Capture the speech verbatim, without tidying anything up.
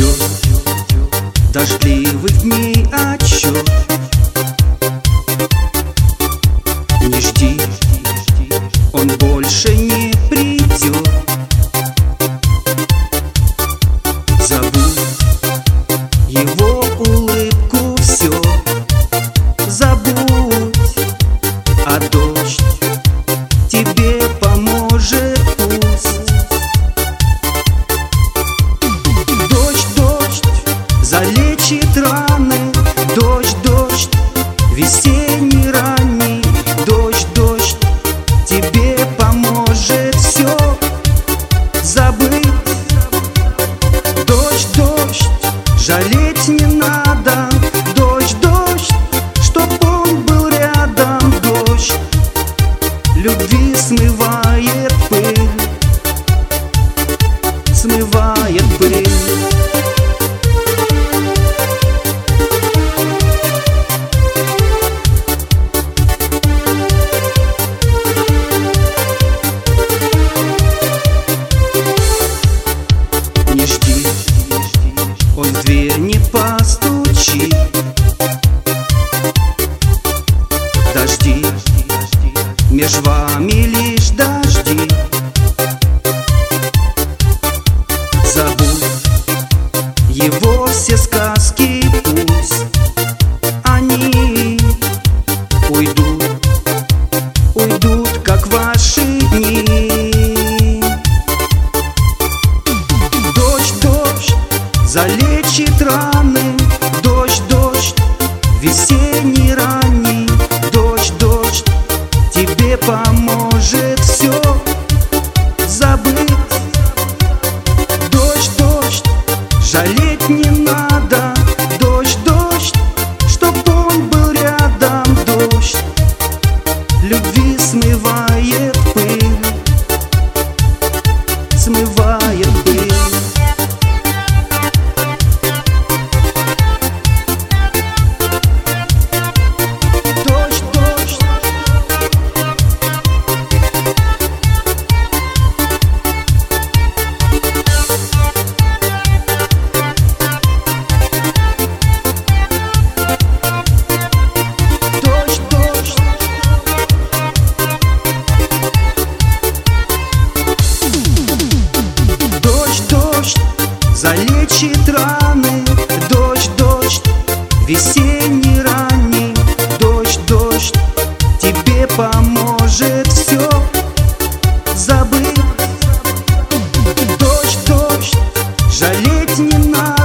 Идет дождливых дней отсчет. Не жди, он больше не придет. Забудь его улыбку, все забудь, а дождь тебе поможет пусть. Дождь, дождь залечит раны, дождь, дождь весенний ранний, дождь, дождь тебе поможет все забыть. Дождь, дождь жалеть не надо, дождь, дождь, чтоб он был рядом, дождь любви смывает пыль, смывает пыль. Не жди, он в дверь не постучит. Дожди, меж вами лишь дожди. Забудь его все сказки, пусть они уйдут, уйдут, как ваши дни. Дождь, дождь залечит раны, дождь, дождь весенний ранний, дождь, дождь тебе поможет все забыть. Дождь, дождь жалеть не надо, дождь, дождь, чтоб он был рядом, дождь любви смывает пыль, смывает пыль. Дождь, дождь Дождь, дождь Дождь, дождь залечит раны, дождь, дождь весенний ранний, дождь, дождь тебе поможет все забыть. Дождь, дождь жалеть не надо.